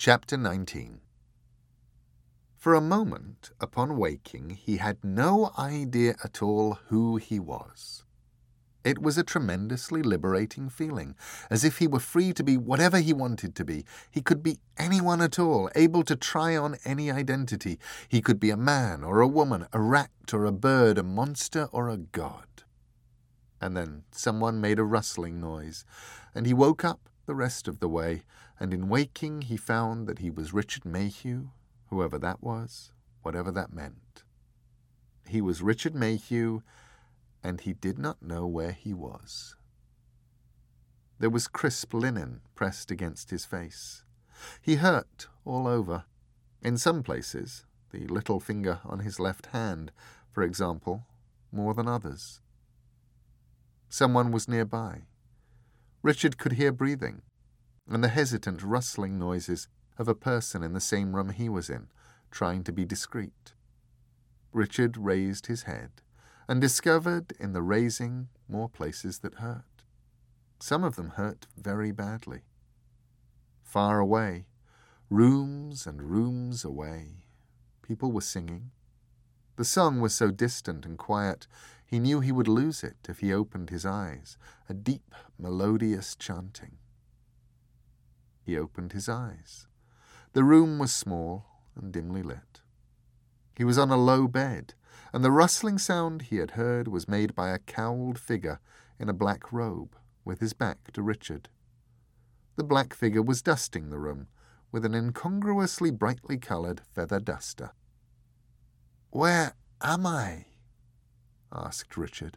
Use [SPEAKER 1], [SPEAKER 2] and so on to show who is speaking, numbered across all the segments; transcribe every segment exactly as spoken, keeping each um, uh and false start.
[SPEAKER 1] Chapter nineteen. For a moment, upon waking, he had no idea at all who he was. It was a tremendously liberating feeling, as if he were free to be whatever he wanted to be. He could be anyone at all, able to try on any identity. He could be a man or a woman, a rat or a bird, a monster or a god. And then someone made a rustling noise, and he woke up the rest of the way, and in waking he found that he was Richard Mayhew, whoever that was, whatever that meant. He was Richard Mayhew, and he did not know where he was. There was crisp linen pressed against his face. He hurt all over. In some places, the little finger on his left hand, for example, more than others. Someone was nearby. Richard could hear breathing, and the hesitant rustling noises of a person in the same room he was in, trying to be discreet. Richard raised his head, and discovered in the raising more places that hurt. Some of them hurt very badly. Far away, rooms and rooms away, people were singing. The song was so distant and quiet, he knew he would lose it if he opened his eyes, a deep, melodious chanting. He opened his eyes. The room was small and dimly lit. He was on a low bed, and the rustling sound he had heard was made by a cowled figure in a black robe, with his back to Richard. The black figure was dusting the room with an incongruously brightly coloured feather duster. "Where am I?" asked Richard.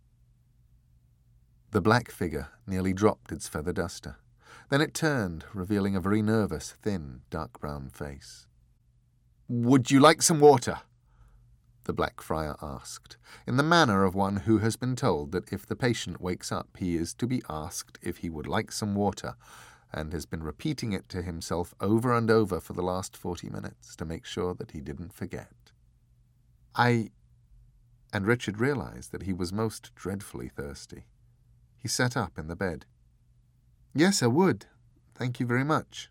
[SPEAKER 1] The black figure nearly dropped its feather duster. Then it turned, revealing a very nervous, thin, dark brown face. "Would you like some water?" the Black Friar asked, in the manner of one who has been told that if the patient wakes up he is to be asked if he would like some water, and has been repeating it to himself over and over for the last forty minutes to make sure that he didn't forget. I... And Richard realized that he was most dreadfully thirsty. He sat up in the bed. "Yes, I would. Thank you very much."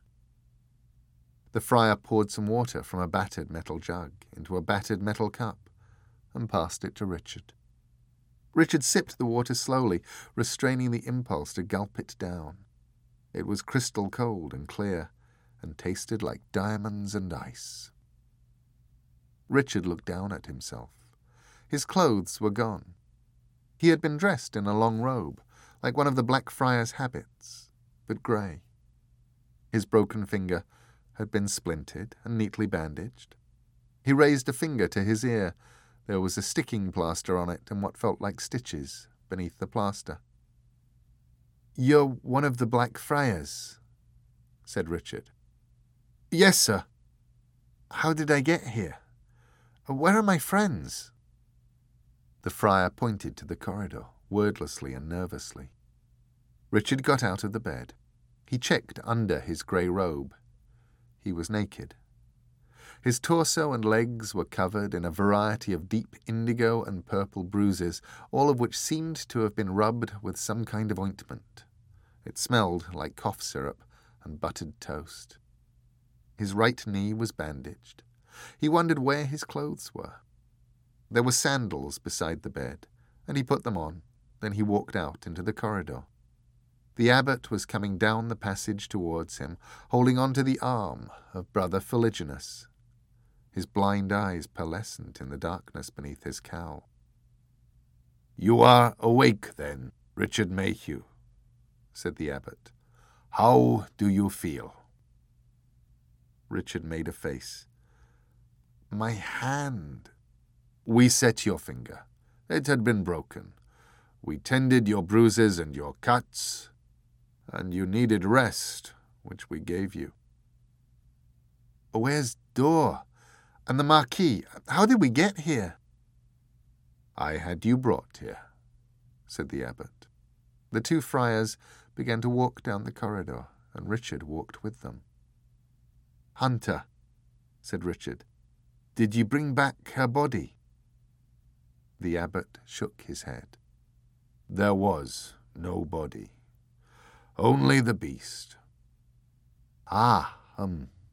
[SPEAKER 1] The friar poured some water from a battered metal jug into a battered metal cup and passed it to Richard. Richard sipped the water slowly, restraining the impulse to gulp it down. It was crystal cold and clear, and tasted like diamonds and ice. Richard looked down at himself. His clothes were gone. He had been dressed in a long robe, like one of the Black Friar's habits, but grey. His broken finger had been splinted and neatly bandaged. He raised a finger to his ear. There was a sticking plaster on it and what felt like stitches beneath the plaster. "You're one of the Black Friars," said Richard. "Yes, sir." "How did I get here? Where are my friends?" The friar pointed to the corridor, wordlessly and nervously. Richard got out of the bed. He checked under his grey robe. He was naked. His torso and legs were covered in a variety of deep indigo and purple bruises, all of which seemed to have been rubbed with some kind of ointment. It smelled like cough syrup and buttered toast. His right knee was bandaged. He wondered where his clothes were. There were sandals beside the bed, and he put them on. Then he walked out into the corridor. The abbot was coming down the passage towards him, holding on to the arm of Brother Philiginus, his blind eyes pearlescent in the darkness beneath his cowl. "You are awake, then, Richard Mayhew," said the abbot. "How do you feel?" Richard made a face. "My hand." "We set your finger. It had been broken. We tended your bruises and your cuts, and you needed rest, which we gave you." "Where's Dor? And the Marquis? How did we get here?" "I had you brought here," said the abbot. The two friars began to walk down the corridor, and Richard walked with them. "Hunter," said Richard, "did you bring back her body?" The abbot shook his head. "There was no body. Only the beast." "Ah, um,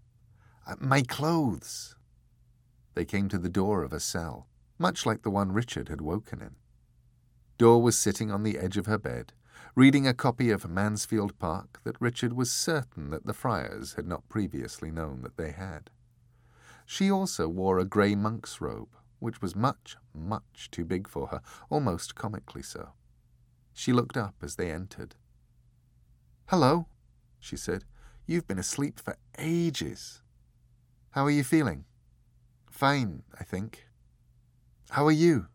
[SPEAKER 1] My clothes. They came to the door of a cell, much like the one Richard had woken in. Dor was sitting on the edge of her bed, reading a copy of Mansfield Park that Richard was certain that the friars had not previously known that they had. She also wore a grey monk's robe, which was much, much too big for her, almost comically so. She looked up as they entered. "Hello," she said. "You've been asleep for ages. How are you feeling?" "Fine, I think." "How are you?"